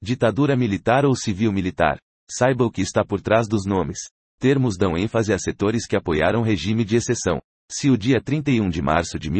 Ditadura militar ou civil-militar? Saiba o que está por trás dos nomes. Termos dão ênfase a setores que apoiaram o regime de exceção. Se o dia 31 de março de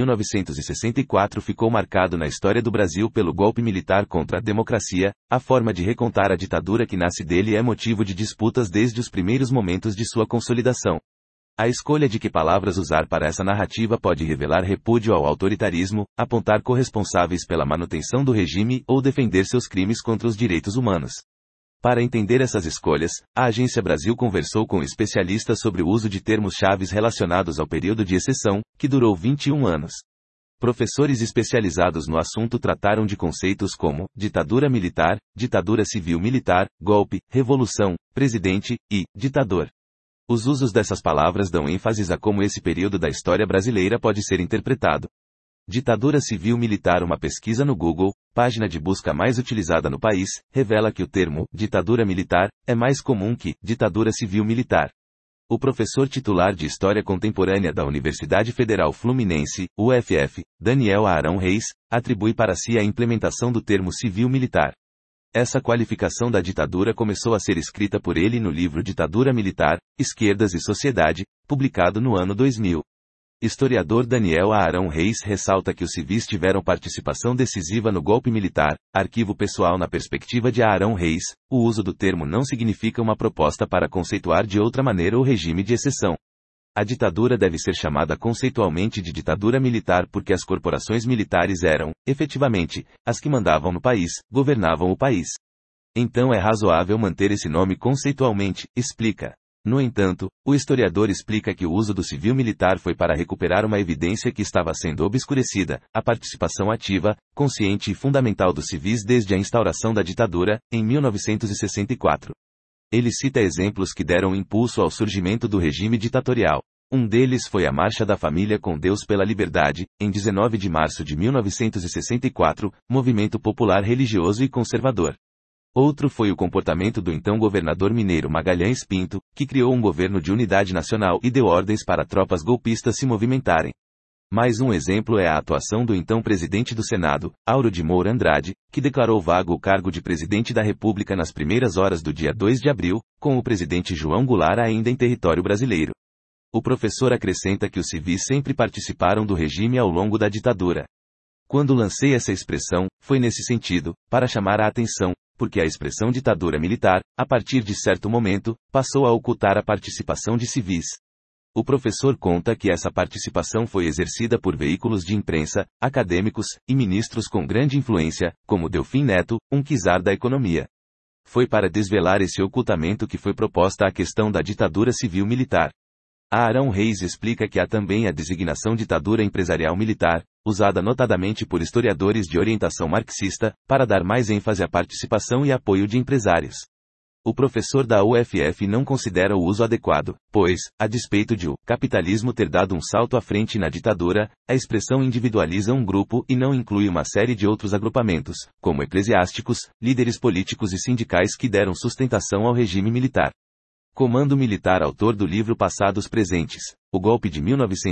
1964 ficou marcado na história do Brasil pelo golpe militar contra a democracia, a forma de recontar a ditadura que nasce dele é motivo de disputas desde os primeiros momentos de sua consolidação. A escolha de que palavras usar para essa narrativa pode revelar repúdio ao autoritarismo, apontar corresponsáveis pela manutenção do regime ou defender seus crimes contra os direitos humanos. Para entender essas escolhas, a Agência Brasil conversou com especialistas sobre o uso de termos-chave relacionados ao período de exceção, que durou 21 anos. Professores especializados no assunto trataram de conceitos como ditadura militar, ditadura civil-militar, golpe, revolução, presidente e ditador. Os usos dessas palavras dão ênfase a como esse período da história brasileira pode ser interpretado. Ditadura civil-militar. Uma pesquisa no Google, página de busca mais utilizada no país, revela que o termo ditadura militar é mais comum que ditadura civil-militar. O professor titular de História Contemporânea da Universidade Federal Fluminense, UFF, Daniel Arão Reis, atribui para si a implementação do termo civil-militar. Essa qualificação da ditadura começou a ser escrita por ele no livro Ditadura Militar, Esquerdas e Sociedade, publicado no ano 2000. Historiador Daniel Arão Reis ressalta que os civis tiveram participação decisiva no golpe militar. Arquivo pessoal. Na perspectiva de Arão Reis, o uso do termo não significa uma proposta para conceituar de outra maneira o regime de exceção. A ditadura deve ser chamada conceitualmente de ditadura militar porque as corporações militares eram, efetivamente, as que mandavam no país, governavam o país. Então é razoável manter esse nome conceitualmente, explica. No entanto, o historiador explica que o uso do civil-militar foi para recuperar uma evidência que estava sendo obscurecida, a participação ativa, consciente e fundamental dos civis desde a instauração da ditadura, em 1964. Ele cita exemplos que deram impulso ao surgimento do regime ditatorial. Um deles foi a Marcha da Família com Deus pela Liberdade, em 19 de março de 1964, movimento popular religioso e conservador. Outro foi o comportamento do então governador mineiro Magalhães Pinto, que criou um governo de unidade nacional e deu ordens para tropas golpistas se movimentarem. Mais um exemplo é a atuação do então presidente do Senado, Auro de Moura Andrade, que declarou vago o cargo de presidente da República nas primeiras horas do dia 2 de abril, com o presidente João Goulart ainda em território brasileiro. O professor acrescenta que os civis sempre participaram do regime ao longo da ditadura. Quando lancei essa expressão, foi nesse sentido, para chamar a atenção, porque a expressão ditadura militar, a partir de certo momento, passou a ocultar a participação de civis. O professor conta que essa participação foi exercida por veículos de imprensa, acadêmicos e ministros com grande influência, como Delfim Neto, um czar da economia. Foi para desvelar esse ocultamento que foi proposta a questão da ditadura civil-militar. Arão Reis explica que há também a designação ditadura empresarial-militar, usada notadamente por historiadores de orientação marxista, para dar mais ênfase à participação e apoio de empresários. O professor da UFF não considera o uso adequado, pois, a despeito de o capitalismo ter dado um salto à frente na ditadura, a expressão individualiza um grupo e não inclui uma série de outros agrupamentos, como eclesiásticos, líderes políticos e sindicais que deram sustentação ao regime militar. Comando Militar. Autor do livro Passados Presentes, o golpe de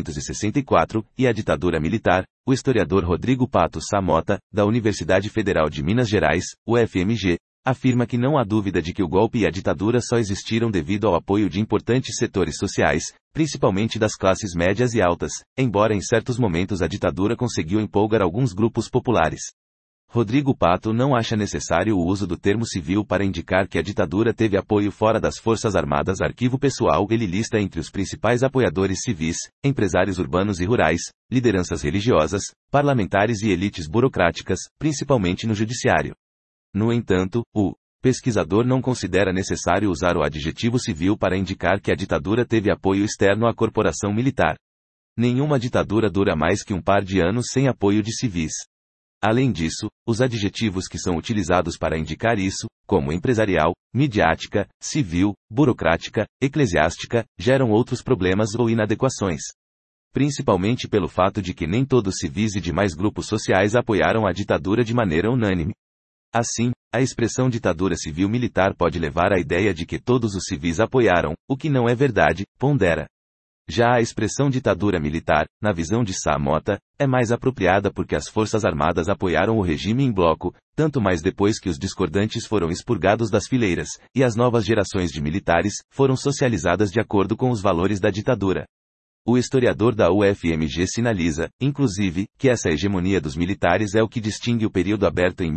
1964 e a ditadura militar, o historiador Rodrigo Pato Samota, da Universidade Federal de Minas Gerais, UFMG, afirma que não há dúvida de que o golpe e a ditadura só existiram devido ao apoio de importantes setores sociais, principalmente das classes médias e altas, embora em certos momentos a ditadura conseguiu empolgar alguns grupos populares. Rodrigo Pato não acha necessário o uso do termo civil para indicar que a ditadura teve apoio fora das Forças Armadas. Arquivo pessoal. Ele lista entre os principais apoiadores civis, empresários urbanos e rurais, lideranças religiosas, parlamentares e elites burocráticas, principalmente no judiciário. No entanto, o pesquisador não considera necessário usar o adjetivo civil para indicar que a ditadura teve apoio externo à corporação militar. Nenhuma ditadura dura mais que um par de anos sem apoio de civis. Além disso, os adjetivos que são utilizados para indicar isso, como empresarial, midiática, civil, burocrática, eclesiástica, geram outros problemas ou inadequações. Principalmente pelo fato de que nem todos civis e demais grupos sociais apoiaram a ditadura de maneira unânime. Assim, a expressão ditadura civil-militar pode levar à ideia de que todos os civis apoiaram, o que não é verdade, pondera. Já a expressão ditadura militar, na visão de Sá Mota, é mais apropriada porque as Forças Armadas apoiaram o regime em bloco, tanto mais depois que os discordantes foram expurgados das fileiras, e as novas gerações de militares foram socializadas de acordo com os valores da ditadura. O historiador da UFMG sinaliza, inclusive, que essa hegemonia dos militares é o que distingue o período aberto em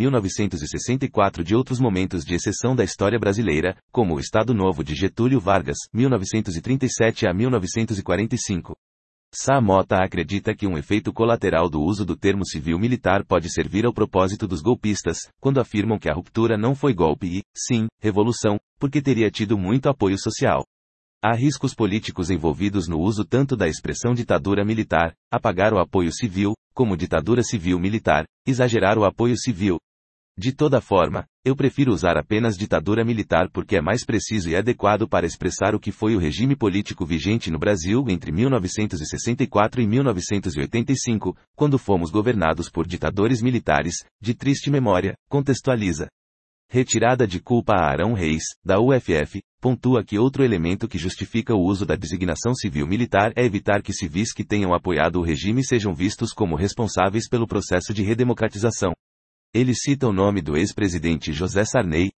1964 de outros momentos de exceção da história brasileira, como o Estado Novo de Getúlio Vargas, 1937 a 1945. Sá Mota acredita que um efeito colateral do uso do termo civil-militar pode servir ao propósito dos golpistas, quando afirmam que a ruptura não foi golpe e, sim, revolução, porque teria tido muito apoio social. Há riscos políticos envolvidos no uso tanto da expressão ditadura militar, apagar o apoio civil, como ditadura civil-militar, exagerar o apoio civil. De toda forma, eu prefiro usar apenas ditadura militar porque é mais preciso e adequado para expressar o que foi o regime político vigente no Brasil entre 1964 e 1985, quando fomos governados por ditadores militares, de triste memória, contextualiza. Retirada de culpa a Arão Reis, da UFF, pontua que outro elemento que justifica o uso da designação civil-militar é evitar que civis que tenham apoiado o regime sejam vistos como responsáveis pelo processo de redemocratização. Ele cita o nome do ex-presidente José Sarney,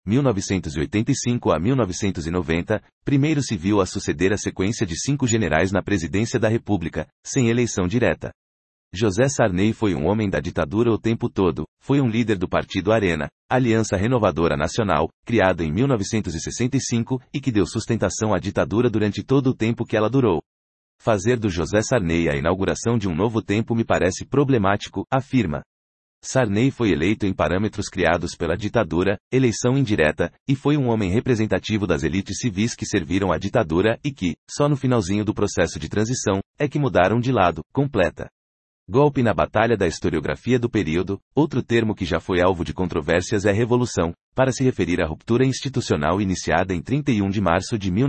1985 a 1990, primeiro civil a suceder a sequência de 5 generais na presidência da República, sem eleição direta. José Sarney foi um homem da ditadura o tempo todo, foi um líder do partido Arena, Aliança Renovadora Nacional, criado em 1965, e que deu sustentação à ditadura durante todo o tempo que ela durou. Fazer do José Sarney a inauguração de um novo tempo me parece problemático, afirma. Sarney foi eleito em parâmetros criados pela ditadura, eleição indireta, e foi um homem representativo das elites civis que serviram à ditadura e que, só no finalzinho do processo de transição, é que mudaram de lado, completa. Golpe na batalha da historiografia do período, outro termo que já foi alvo de controvérsias é revolução, para se referir à ruptura institucional iniciada em 31 de março de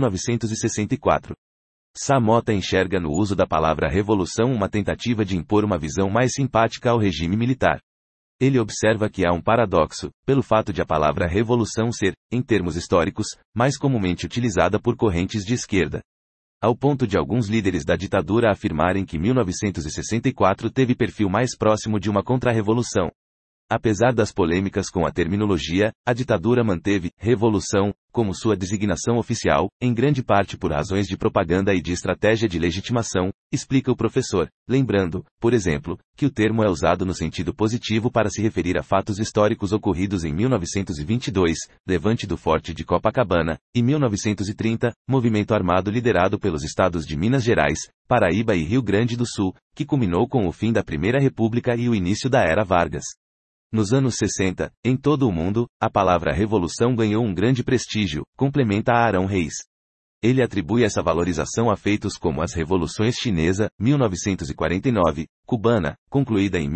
1964. Sá Mota enxerga no uso da palavra revolução uma tentativa de impor uma visão mais simpática ao regime militar. Ele observa que há um paradoxo, pelo fato de a palavra revolução ser, em termos históricos, mais comumente utilizada por correntes de esquerda. Ao ponto de alguns líderes da ditadura afirmarem que 1964 teve perfil mais próximo de uma contra-revolução. Apesar das polêmicas com a terminologia, a ditadura manteve revolução como sua designação oficial, em grande parte por razões de propaganda e de estratégia de legitimação, explica o professor, lembrando, por exemplo, que o termo é usado no sentido positivo para se referir a fatos históricos ocorridos em 1922, levante do Forte de Copacabana, e 1930, movimento armado liderado pelos estados de Minas Gerais, Paraíba e Rio Grande do Sul, que culminou com o fim da Primeira República e o início da Era Vargas. Nos anos 60, em todo o mundo, a palavra revolução ganhou um grande prestígio, complementa Arão Reis. Ele atribui essa valorização a feitos como as revoluções chinesa, 1949, cubana, concluída em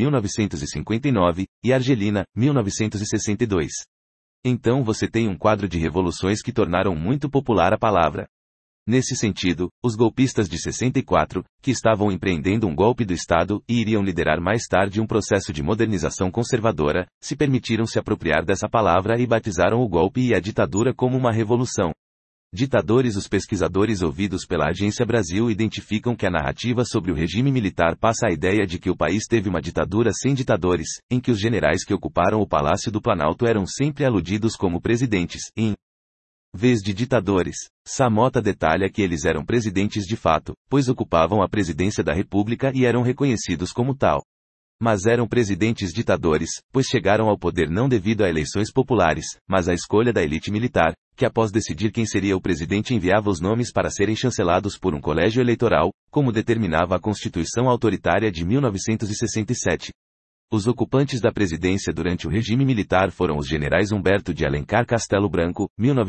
1959, e argelina, 1962. Então você tem um quadro de revoluções que tornaram muito popular a palavra. Nesse sentido, os golpistas de 64, que estavam empreendendo um golpe do Estado e iriam liderar mais tarde um processo de modernização conservadora, se permitiram se apropriar dessa palavra e batizaram o golpe e a ditadura como uma revolução. Ditadores. Os pesquisadores ouvidos pela Agência Brasil identificam que a narrativa sobre o regime militar passa a ideia de que o país teve uma ditadura sem ditadores, em que os generais que ocuparam o Palácio do Planalto eram sempre aludidos como presidentes, em vez de ditadores. Sá Mota detalha que eles eram presidentes de fato, pois ocupavam a presidência da República e eram reconhecidos como tal. Mas eram presidentes ditadores, pois chegaram ao poder não devido a eleições populares, mas à escolha da elite militar, que após decidir quem seria o presidente enviava os nomes para serem chancelados por um colégio eleitoral, como determinava a Constituição Autoritária de 1967. Os ocupantes da presidência durante o regime militar foram os generais Humberto de Alencar Castelo Branco,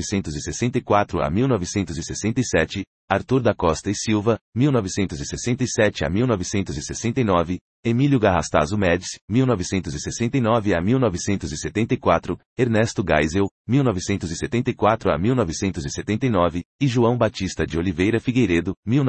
1964 a 1967, Arthur da Costa e Silva, 1967 a 1969, Emílio Garrastazu Médici, 1969 a 1974, Ernesto Geisel, 1974 a 1979, e João Batista de Oliveira Figueiredo,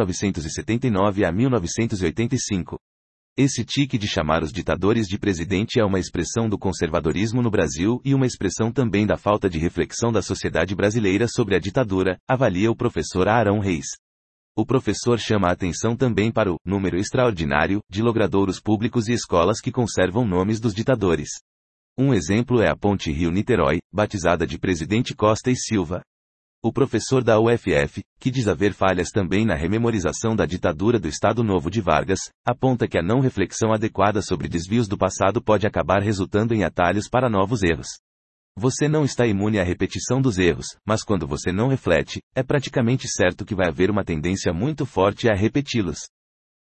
1979 a 1985. Esse tique de chamar os ditadores de presidente é uma expressão do conservadorismo no Brasil e uma expressão também da falta de reflexão da sociedade brasileira sobre a ditadura, avalia o professor Arão Reis. O professor chama a atenção também para o número extraordinário de logradouros públicos e escolas que conservam nomes dos ditadores. Um exemplo é a Ponte Rio-Niterói, batizada de Presidente Costa e Silva. O professor da UFF, que diz haver falhas também na rememorização da ditadura do Estado Novo de Vargas, aponta que a não reflexão adequada sobre desvios do passado pode acabar resultando em atalhos para novos erros. Você não está imune à repetição dos erros, mas quando você não reflete, é praticamente certo que vai haver uma tendência muito forte a repeti-los.